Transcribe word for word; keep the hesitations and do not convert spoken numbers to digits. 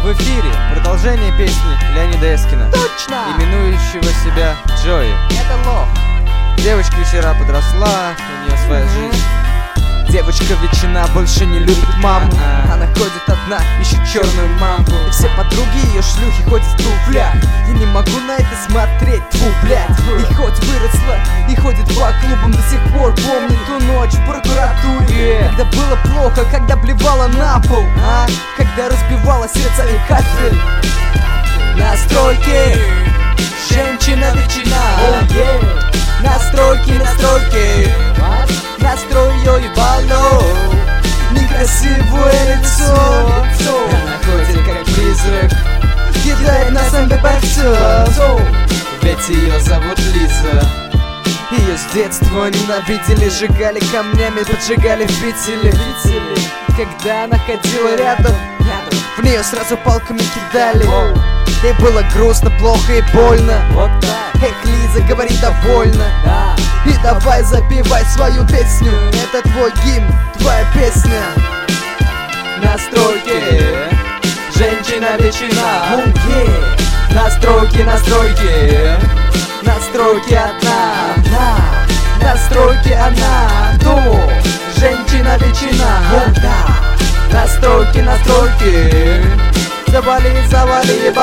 В эфире продолжение песни Леонида Эскина, Точно! именующего себя Джои. Это лох. Девочка вчера подросла, у нее своя жизнь. Девочка-ветчина больше не любит маму. А-а. Она ходит одна, ищет черную мамбу. И все подруги ее шлюхи ходят в туфлях. Я не могу на это смотреть, тьфу, блядь. И хоть выросла, и ходит по клубам, до сих пор помнит ту ночь в прокуратуре, yeah. Когда было плохо, когда блевала на пол, а? Когда разбивала сердце и кафель. Настройки, женщина-ветчина, oh, yeah. Настройки, настройки, настрой ее ебало, некрасивое лицо. Она ходит как призрак, кидает на самбе борцов. Ведь ее зовут Лиза. Ее с детства ненавидели, сжигали камнями, поджигали в Питере. Когда она ходила рядом, в нее сразу палками кидали. Ей было грустно, плохо и больно. Вот так. Эх, Лиза, говори довольно. Да. И давай запевай свою песню. Это твой гимн, твоя песня. Настройки, женщина-ветчина, oh, yeah. Настройки, настройки, настройки одна, одна. Настройки она, кто? Женщина-ветчина, oh, да. Настройки, настройки, завали, завали,